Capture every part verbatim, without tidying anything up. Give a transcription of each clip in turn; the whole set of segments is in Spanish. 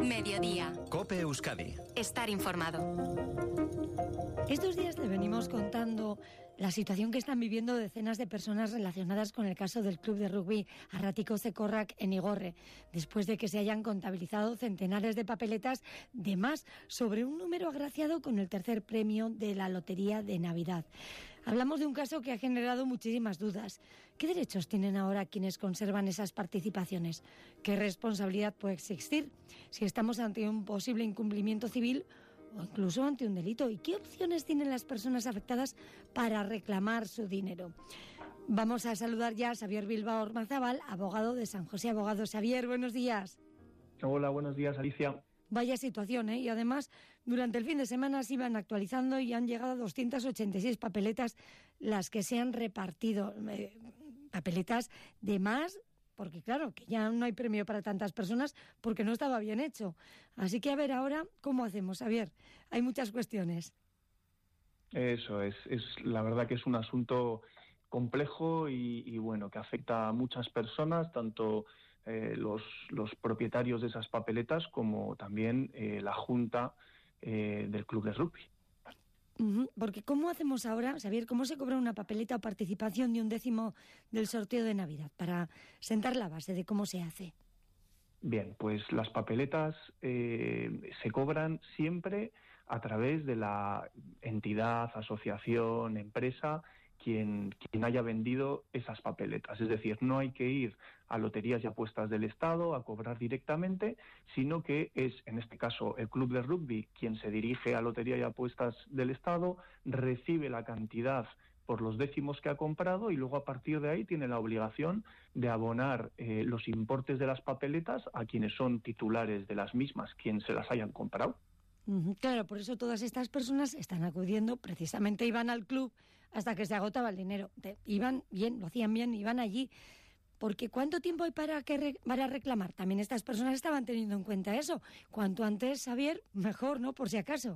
Mediodía. COPE Euskadi. Estar informado. Estos días le venimos contando la situación que están viviendo decenas de personas relacionadas con el caso del club de rugby Arratiko Zekorrak en Igorre, después de que se hayan contabilizado centenares de papeletas de más sobre un número agraciado con el tercer premio de la Lotería de Navidad. Hablamos de un caso que ha generado muchísimas dudas. ¿Qué derechos tienen ahora quienes conservan esas participaciones? ¿Qué responsabilidad puede existir si estamos ante un posible incumplimiento civil o incluso ante un delito? ¿Y qué opciones tienen las personas afectadas para reclamar su dinero? Vamos a saludar ya a Xavier Bilbao Ormazábal, abogado de San José Abogados. Xavier, buenos días. Hola, buenos días, Alicia. Vaya situación, ¿eh? Y además, durante el fin de semana se iban actualizando y han llegado a doscientas ochenta y seis papeletas las que se han repartido. Eh, papeletas de más, porque claro, que ya no hay premio para tantas personas porque no estaba bien hecho. Así que a ver ahora, ¿cómo hacemos, Xavier? Hay muchas cuestiones. Eso es, es la verdad que es un asunto complejo y, y bueno, que afecta a muchas personas, tanto eh, los, los propietarios de esas papeletas como también eh, la Junta eh, del Club de Rugby. Uh-huh. Porque ¿cómo hacemos ahora, Xavier, cómo se cobra una papeleta o participación de un décimo del sorteo de Navidad para sentar la base de cómo se hace? Bien, pues las papeletas eh, se cobran siempre a través de la entidad, asociación, empresa, quien, quien haya vendido esas papeletas. Es decir, no hay que ir a Loterías y Apuestas del Estado a cobrar directamente, sino que es, en este caso, el Club de Rugby quien se dirige a Lotería y Apuestas del Estado, recibe la cantidad por los décimos que ha comprado y luego a partir de ahí tiene la obligación de abonar eh, los importes de las papeletas a quienes son titulares de las mismas, quienes se las hayan comprado. Uh-huh. Claro, por eso todas estas personas están acudiendo, precisamente iban al club hasta que se agotaba el dinero. De, iban bien, lo hacían bien, iban allí. Porque ¿cuánto tiempo hay para, que re, para reclamar? También estas personas estaban teniendo en cuenta eso. Cuanto antes, Xavier, mejor, ¿no? Por si acaso.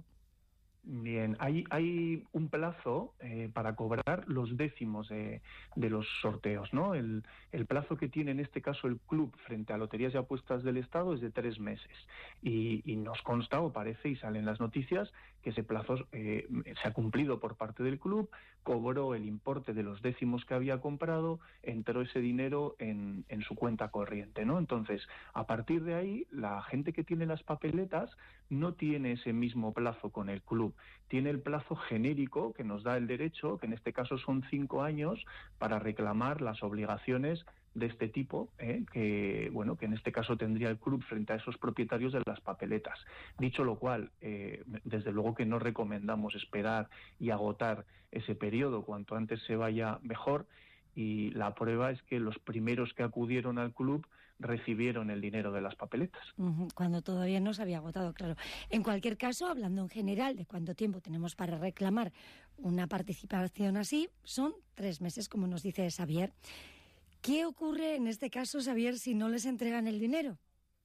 Bien, hay, hay un plazo eh, para cobrar los décimos de, de los sorteos, ¿no? El, el plazo que tiene en este caso el club frente a Loterías y Apuestas del Estado es de tres meses. Y, y nos consta, o parece, y salen las noticias, que ese plazo eh, se ha cumplido por parte del club, cobró el importe de los décimos que había comprado, entró ese dinero en, en su cuenta corriente, ¿no? Entonces, a partir de ahí, la gente que tiene las papeletas no tiene ese mismo plazo con el club. Tiene el plazo genérico que nos da el derecho, que en este caso son cinco años, para reclamar las obligaciones de este tipo, ¿eh? que bueno, que en este caso tendría el club frente a esos propietarios de las papeletas. Dicho lo cual, eh, desde luego que no recomendamos esperar y agotar ese periodo, cuanto antes se vaya mejor. Y la prueba es que los primeros que acudieron al club recibieron el dinero de las papeletas. Uh-huh, cuando todavía no se había agotado, claro. En cualquier caso, hablando en general de cuánto tiempo tenemos para reclamar una participación así, son tres meses, como nos dice Xavier. ¿Qué ocurre en este caso, Xavier, si no les entregan el dinero?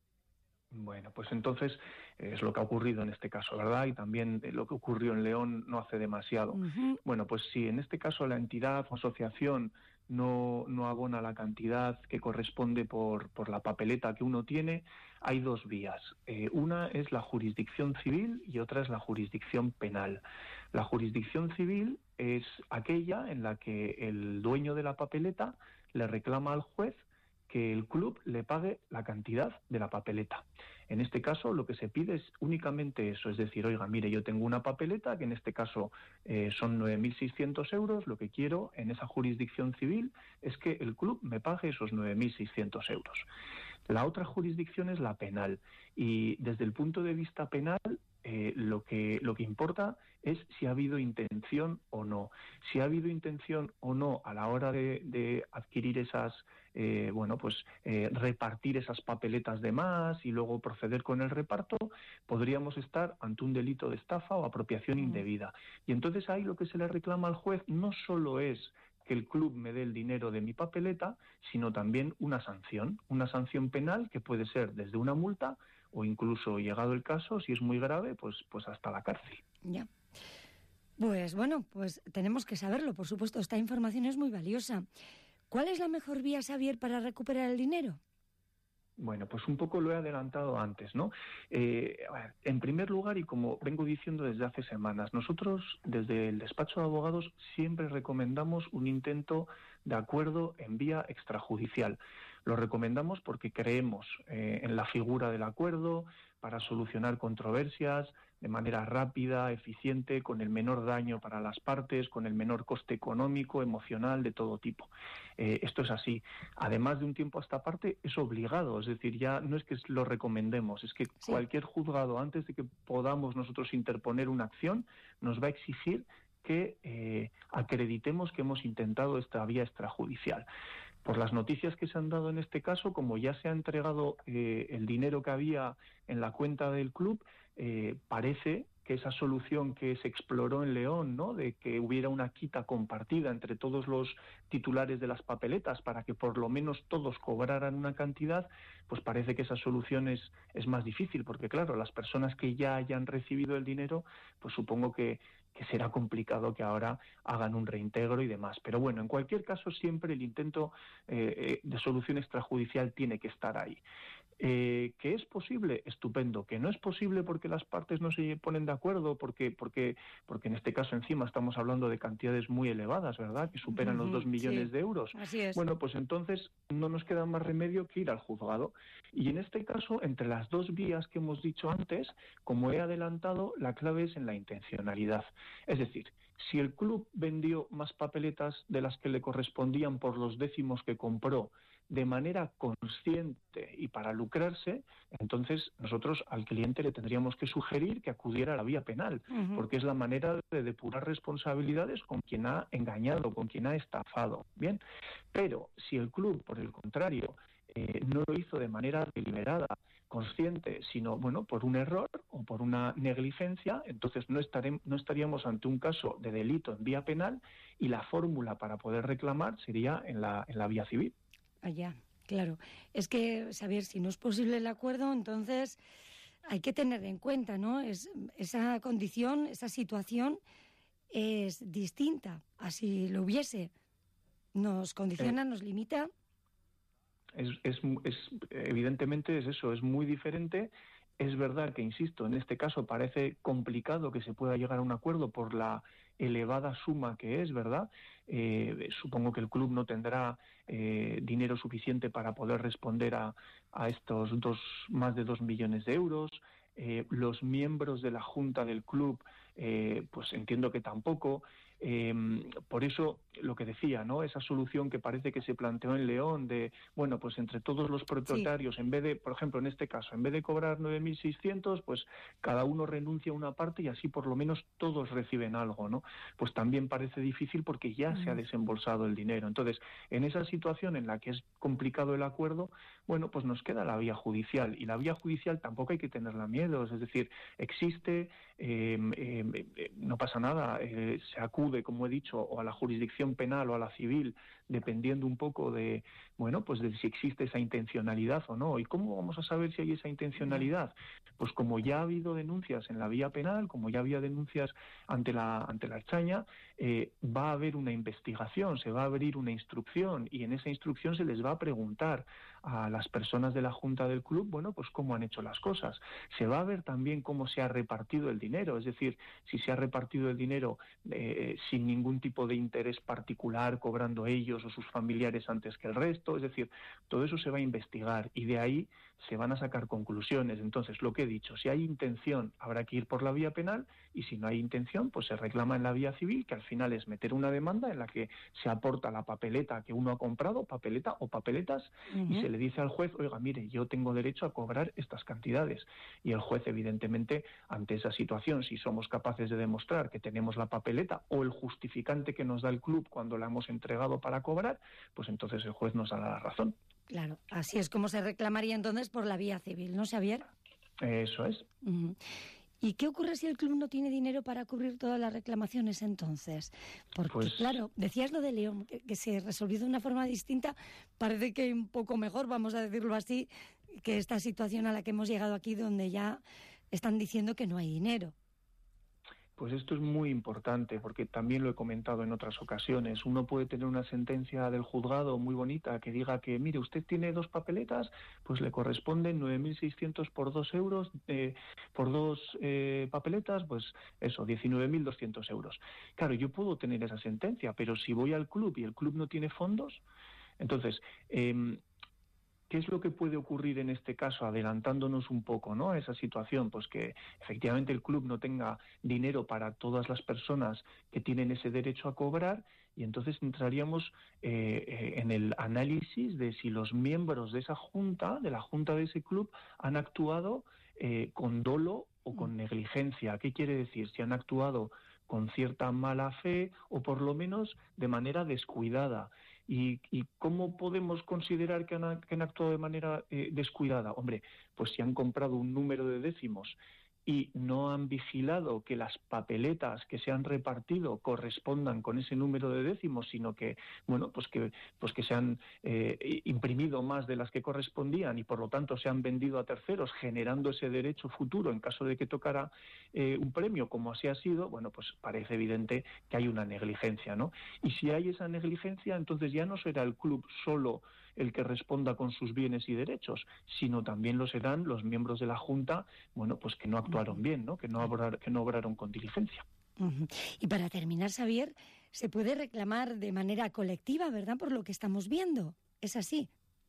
Bueno, pues entonces es lo que ha ocurrido en este caso, ¿verdad? Y también lo que ocurrió en León no hace demasiado. Uh-huh. Bueno, pues si en este caso la entidad o asociación no, no abona la cantidad que corresponde por, por la papeleta que uno tiene, hay dos vías. Eh, una es la jurisdicción civil y otra es la jurisdicción penal. La jurisdicción civil es aquella en la que el dueño de la papeleta le reclama al juez que el club le pague la cantidad de la papeleta. En este caso, lo que se pide es únicamente eso, es decir, oiga, mire, yo tengo una papeleta, que en este caso eh, son nueve mil seiscientos euros, lo que quiero en esa jurisdicción civil es que el club me pague esos nueve mil seiscientos euros. La otra jurisdicción es la penal, y desde el punto de vista penal, Eh, lo que lo que importa es si ha habido intención o no. Si ha habido intención o no a la hora de, de adquirir esas, eh, bueno, pues eh, repartir esas papeletas de más y luego proceder con el reparto, podríamos estar ante un delito de estafa o apropiación indebida. Y entonces ahí lo que se le reclama al juez no solo es que el club me dé el dinero de mi papeleta, sino también una sanción, una sanción penal que puede ser desde una multa o incluso, llegado el caso, si es muy grave, pues, pues hasta la cárcel. Ya. Pues bueno, pues tenemos que saberlo, por supuesto, esta información es muy valiosa. ¿Cuál es la mejor vía, Xavier, para recuperar el dinero? Bueno, pues un poco lo he adelantado antes, ¿no? Eh, a ver, en primer lugar, y como vengo diciendo desde hace semanas, nosotros desde el despacho de abogados siempre recomendamos un intento de acuerdo en vía extrajudicial. Lo recomendamos porque creemos eh, en la figura del acuerdo para solucionar controversias de manera rápida, eficiente, con el menor daño para las partes, con el menor coste económico, emocional, de todo tipo. Eh, esto es así. Además, de un tiempo a esta parte es obligado, es decir, ya no es que lo recomendemos, es que sí. Cualquier juzgado, antes de que podamos nosotros interponer una acción, nos va a exigir que eh, acreditemos que hemos intentado esta vía extrajudicial. Por las noticias que se han dado en este caso, como ya se ha entregado eh, el dinero que había en la cuenta del club, eh, parece que esa solución que se exploró en León, ¿no?, de que hubiera una quita compartida entre todos los titulares de las papeletas para que por lo menos todos cobraran una cantidad, pues parece que esa solución es, es más difícil, porque claro, las personas que ya hayan recibido el dinero, pues supongo que que será complicado que ahora hagan un reintegro y demás. Pero bueno, en cualquier caso, siempre el intento eh, de solución extrajudicial tiene que estar ahí. Eh, ¿Que es posible? Estupendo. ¿Que no es posible porque las partes no se ponen de acuerdo? Porque, porque, porque en este caso encima estamos hablando de cantidades muy elevadas, ¿verdad?, que superan uh-huh, los dos millones sí, de euros. Así es. Bueno, pues entonces no nos queda más remedio que ir al juzgado. Y en este caso, entre las dos vías que hemos dicho antes, como he adelantado, la clave es en la intencionalidad. Es decir, si el club vendió más papeletas de las que le correspondían por los décimos que compró de manera consciente y para lucrarse, entonces nosotros al cliente le tendríamos que sugerir que acudiera a la vía penal, uh-huh. porque es la manera de depurar responsabilidades con quien ha engañado, con quien ha estafado. Bien, pero si el club, por el contrario, eh, no lo hizo de manera deliberada, consciente, sino bueno, por un error o por una negligencia, entonces no, estaremos, no estaríamos ante un caso de delito en vía penal y la fórmula para poder reclamar sería en la, en la vía civil. Allá, claro. Es que, saber si no es posible el acuerdo, entonces hay que tener en cuenta, ¿no? Es, esa condición, esa situación es distinta a si lo hubiese. Nos condiciona, eh, nos limita. Es, es, es, evidentemente es eso, es muy diferente. Es verdad que, insisto, en este caso parece complicado que se pueda llegar a un acuerdo por la elevada suma que es, ¿verdad? Eh, supongo que el club no tendrá eh, dinero suficiente para poder responder a, a estos dos, más de dos millones de euros. Eh, los miembros de la junta del club, eh, pues entiendo que tampoco. Eh, por eso, lo que decía, ¿no?, esa solución que parece que se planteó en León de, bueno, pues entre todos los propietarios, sí. en vez de, por ejemplo, en este caso, en vez de cobrar nueve mil seiscientos, pues cada uno renuncia a una parte y así por lo menos todos reciben algo, ¿no? Pues también parece difícil porque ya mm. se ha desembolsado el dinero. Entonces, en esa situación en la que es complicado el acuerdo, bueno, pues nos queda la vía judicial, y la vía judicial tampoco hay que tenerla miedo, es decir, existe, eh, eh, eh, no pasa nada, eh, se acude, como he dicho, o a la jurisdicción penal o a la civil, dependiendo un poco de, bueno, pues de si existe esa intencionalidad o no. ¿Y cómo vamos a saber si hay esa intencionalidad? Pues como ya ha habido denuncias en la vía penal, como ya había denuncias ante la ante la Ertzaintza, eh, va a haber una investigación, se va a abrir una instrucción, y en esa instrucción se les va a preguntar a las personas de la junta del club, bueno, pues cómo han hecho las cosas. Se va a ver también cómo se ha repartido el dinero, es decir, si se ha repartido el dinero eh, sin ningún tipo de interés particular, cobrando ellos o sus familiares antes que el resto, es decir, todo eso se va a investigar y de ahí se van a sacar conclusiones. Entonces, lo que he dicho, si hay intención habrá que ir por la vía penal, y si no hay intención, pues se reclama en la vía civil, que al final es meter una demanda en la que se aporta la papeleta que uno ha comprado, papeleta o papeletas, uh-huh. y se le dice al juez, oiga, mire, yo tengo derecho a cobrar estas cantidades. Y el juez, evidentemente, ante esa situación, si somos capaces de demostrar que tenemos la papeleta o el justificante que nos da el club cuando la hemos entregado para cobrar, pues entonces el juez nos dará la razón. Claro, así es como se reclamaría entonces por la vía civil, ¿no, Xavier? Eso es. Uh-huh. ¿Y qué ocurre si el club no tiene dinero para cubrir todas las reclamaciones entonces? Porque, pues, claro, decías lo de León, que, que se resolvió de una forma distinta, parece que un poco mejor, vamos a decirlo así, que esta situación a la que hemos llegado aquí, donde ya están diciendo que no hay dinero. Pues esto es muy importante, porque también lo he comentado en otras ocasiones. Uno puede tener una sentencia del juzgado muy bonita que diga que, mire, usted tiene dos papeletas, pues le corresponden nueve mil seiscientos por dos euros, eh, por dos eh, papeletas, pues eso, diecinueve mil doscientos euros. Claro, yo puedo tener esa sentencia, pero si voy al club y el club no tiene fondos, entonces... Eh, ¿qué es lo que puede ocurrir en este caso, adelantándonos un poco, ¿no?, a esa situación? Pues que efectivamente el club no tenga dinero para todas las personas que tienen ese derecho a cobrar, y entonces entraríamos eh, eh, en el análisis de si los miembros de esa junta, de la junta de ese club, han actuado eh, con dolo o con negligencia. ¿Qué quiere decir? Si han actuado con cierta mala fe o por lo menos de manera descuidada. ¿Y, y cómo podemos considerar que han, que han actuado de manera eh, descuidada? Hombre, pues si han comprado un número de décimos y no han vigilado que las papeletas que se han repartido correspondan con ese número de décimos, sino que, bueno, pues que, pues que se han eh, imprimido más de las que correspondían y por lo tanto se han vendido a terceros, generando ese derecho futuro en caso de que tocara eh, un premio, como así ha sido, bueno, pues parece evidente que hay una negligencia, ¿no? Y si hay esa negligencia, entonces ya no será el club solo el que responda con sus bienes y derechos, sino también lo serán los miembros de la Junta, bueno, pues que no actuaron bien, ¿no?, que no obrar, que no obraron con diligencia. Uh-huh. Y para terminar, Xavier, se puede reclamar de manera colectiva, ¿verdad?, por lo que estamos viendo. ¿Es así?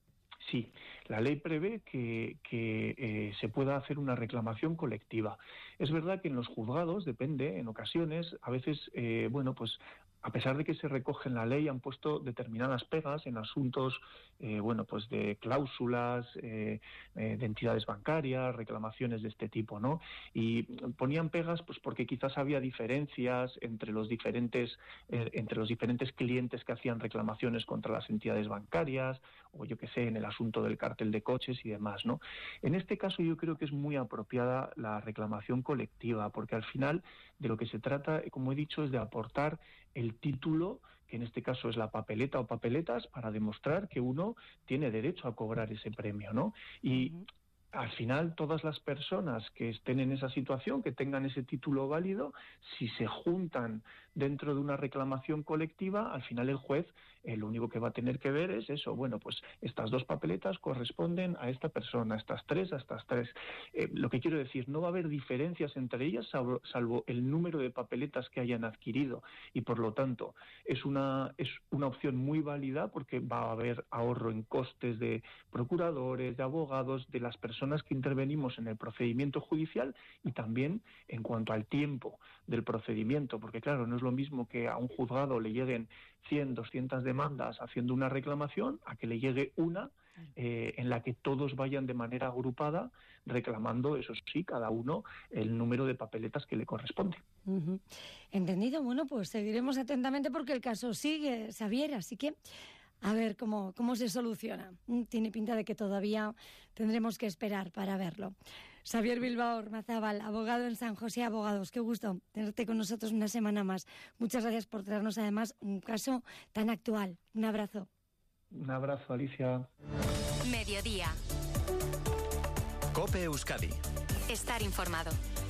Sí, la ley prevé que, que eh, se pueda hacer una reclamación colectiva. Es verdad que en los juzgados, depende, en ocasiones, a veces, eh, bueno, pues a pesar de que se recoge en la ley, han puesto determinadas pegas en asuntos, eh, bueno, pues de cláusulas, eh, eh, de entidades bancarias, reclamaciones de este tipo, ¿no? Y ponían pegas, pues porque quizás había diferencias entre los diferentes, eh, entre los diferentes clientes que hacían reclamaciones contra las entidades bancarias, o yo qué sé, en el asunto del cartel de coches y demás, ¿no? En este caso yo creo que es muy apropiada la reclamación colectiva, porque al final de lo que se trata, como he dicho, es de aportar el título, que en este caso es la papeleta o papeletas, para demostrar que uno tiene derecho a cobrar ese premio, ¿no? Y uh-huh. Al final, todas las personas que estén en esa situación, que tengan ese título válido, si se juntan dentro de una reclamación colectiva, al final el juez eh, lo único que va a tener que ver es eso, bueno, pues estas dos papeletas corresponden a esta persona, estas tres a estas tres. Eh, lo que quiero decir, no va a haber diferencias entre ellas, salvo, salvo el número de papeletas que hayan adquirido, y por lo tanto es una, es una opción muy válida, porque va a haber ahorro en costes de procuradores, de abogados, de las personas que intervenimos en el procedimiento judicial, y también en cuanto al tiempo del procedimiento, porque claro, no es lo mismo que a un juzgado le lleguen cien, doscientas demandas haciendo una reclamación, a que le llegue una eh, en la que todos vayan de manera agrupada reclamando, eso sí, cada uno el número de papeletas que le corresponde. Uh-huh. Entendido. Bueno, pues seguiremos atentamente porque el caso sigue, Xavier, así que a ver cómo, cómo se soluciona. Tiene pinta de que todavía tendremos que esperar para verlo. Xavier Bilbao Ormazábal, abogado en San José Abogados. Qué gusto tenerte con nosotros una semana más. Muchas gracias por traernos además un caso tan actual. Un abrazo. Un abrazo, Alicia. Mediodía. COPE Euskadi. Estar informado.